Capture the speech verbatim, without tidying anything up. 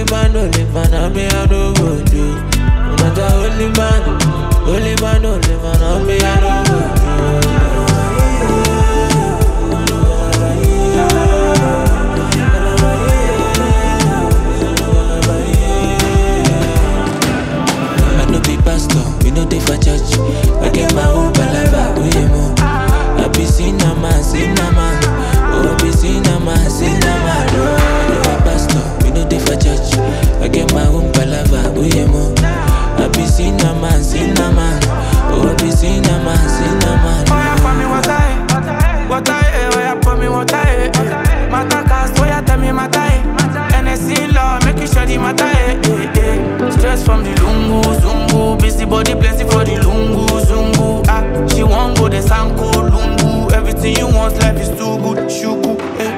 Only man, only man, I me I no go do. No matter only man, only man, only man, I me I no go do. I no be pastor, we no dey for church. I get my own palava, we mo. I be seen a man, seen a man. Oh, I be seen a man, seen a man. Oh, I no be pastor, we no dey for church. I get my own palava, we mo. I be seen a man, seen a man. Oh, I be seen a man, seen a man. Oh, yeah, for me what I, what I, oh, yeah, for me what I, Mata cast, oh, yeah, tell me mata, N S C law, make you sure the mata, eh, eh, eh. Stress from the lungu, zungu, busy body plenty for the lungu, zungu. Ah, she won't go the sanko, lungu. Everything you want, life is too good, shuku, eh.